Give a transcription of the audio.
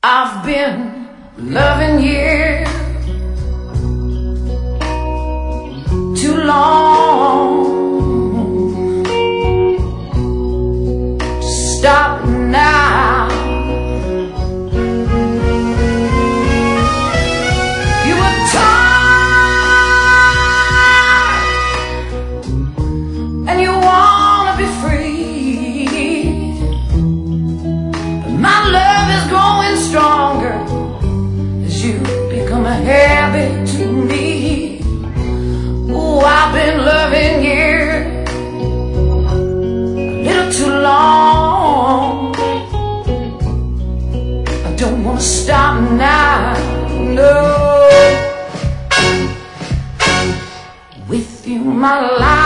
I've been loving you too long to stop now. You were tired and you wanna be free, but my love is growing stronger as you become a habit to me. Oh, I've been loving you a little too long. I don't want to stop now, no. With you my life